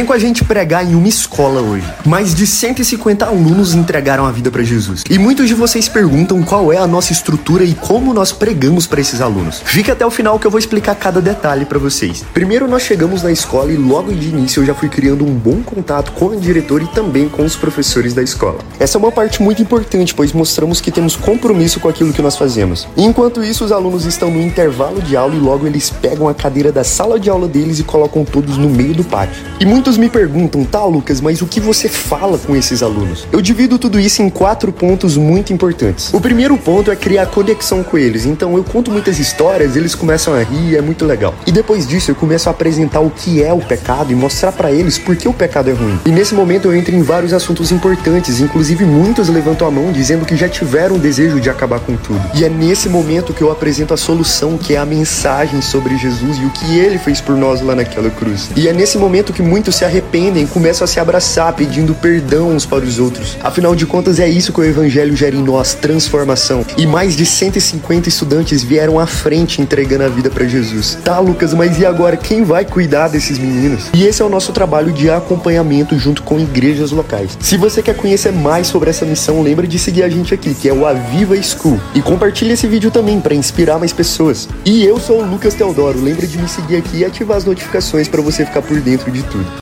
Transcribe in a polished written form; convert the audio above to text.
Vem com a gente pregar em uma escola hoje. Mais de 150 alunos entregaram a vida para Jesus. E muitos de vocês perguntam qual é a nossa estrutura e como nós pregamos para esses alunos. Fica até o final que eu vou explicar cada detalhe para vocês. Primeiro nós chegamos na escola e logo de início eu já fui criando um bom contato com o diretor e também com os professores da escola. Essa é uma parte muito importante, pois mostramos que temos compromisso com aquilo que nós fazemos. Enquanto isso, os alunos estão no intervalo de aula e logo eles pegam a cadeira da sala de aula deles e colocam todos no meio do pátio. E muitos me perguntam, tá, Lucas, mas o que você fala com esses alunos? Eu divido tudo isso em 4 pontos muito importantes. O primeiro ponto é criar conexão com eles. Então eu conto muitas histórias, eles começam a rir, é muito legal. E depois disso eu começo a apresentar o que é o pecado e mostrar pra eles por que o pecado é ruim. E nesse momento eu entro em vários assuntos importantes, inclusive muitos levantam a mão dizendo que já tiveram o desejo de acabar com tudo. E é nesse momento que eu apresento a solução, que é a mensagem sobre Jesus e o que ele fez por nós lá naquela cruz. E é nesse momento que muitos se arrependem e começam a se abraçar, pedindo perdão uns para os outros. Afinal de contas, é isso que o evangelho gera em nós, transformação. E mais de 150 estudantes vieram à frente entregando a vida para Jesus. Tá, Lucas, mas e agora? Quem vai cuidar desses meninos? E esse é o nosso trabalho de acompanhamento junto com igrejas locais. Se você quer conhecer mais sobre essa missão, lembra de seguir a gente aqui, que é o Aviva School. E compartilha esse vídeo também para inspirar mais pessoas. E eu sou o Lucas Teodoro. Lembra de me seguir aqui e ativar as notificações para você ficar por dentro de tudo.